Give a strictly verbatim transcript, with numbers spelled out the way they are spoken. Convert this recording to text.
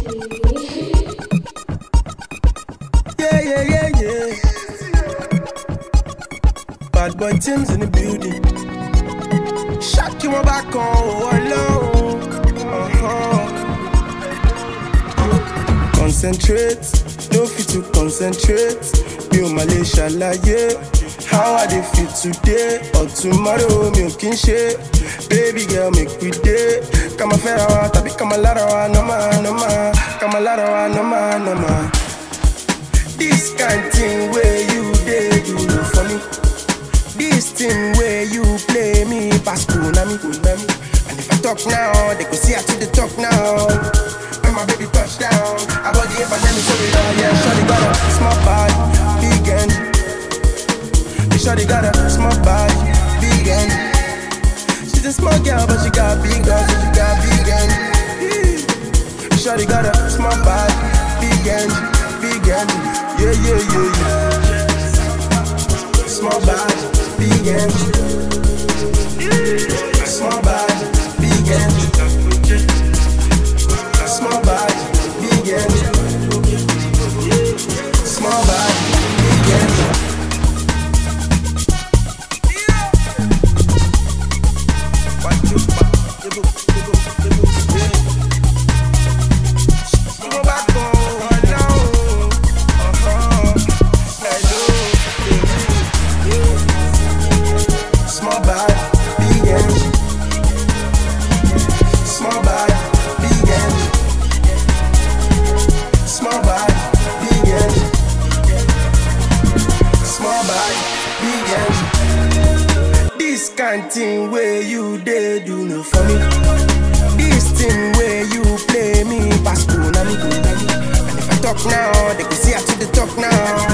Yeah, yeah, yeah, yeah. Bad boy Tim's in the building. Shot you back on alone. Uh-huh. Concentrate, no fit to concentrate. Me o Malaysia laye. How I dey feel today or tomorrow, me o kin ṣe. Baby girl, make we day. Come on, fair wa, tabi come on, lara wa, no ma, no ma. Come on, lara wa, no ma, no ma. This kind thing where you dey, you know for me. This thing where you play me, pass Konami, Konami. And if I talk now, they go see I to the talk now. When my baby touch down, I bought the ape and let me show it all. Yeah, shawty got a small body, big end. Shawty got a small body, big end. She's a small girl, but she got big guns, she got big end. Shawty got a small body, big end, big end. Yeah, yeah, yeah, yeah. Small body, big end. Small body, big end. Small body, big end. Small body, big end. Thing where you dey do no for me. This thing where you play me pass Konami, Konami. And if I talk now, they can see I to the talk now.